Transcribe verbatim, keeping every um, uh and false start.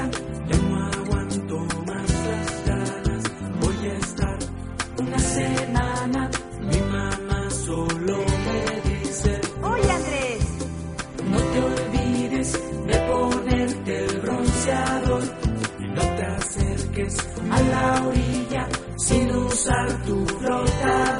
orilla, ya no aguanto más las ganas. Voy a estar una semana. Mi mamá solo me dice: Oye, Andrés, no te olvides de ponerte el bronceador y no te acerques a la orilla sin usar tu flotador.